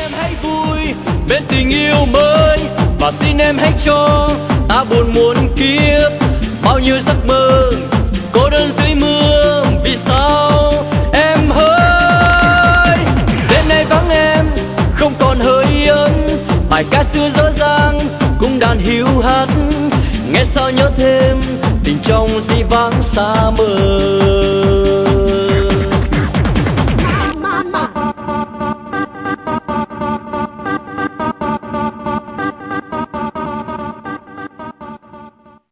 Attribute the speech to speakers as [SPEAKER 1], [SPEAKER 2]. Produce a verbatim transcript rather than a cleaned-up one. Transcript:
[SPEAKER 1] em hãy vui bên tình yêu mới, và xin em hãy cho ta buồn muôn kiếp bao nhiêu giấc mơ cô đơn dưới mưa. Vì sao em hỡi đêm nay vắng em không còn hơi ấm, bài ca xưa dở dang cung đàn hiu hắt, nghe sao nhớ thêm tình trong dĩ vãng xa mờ.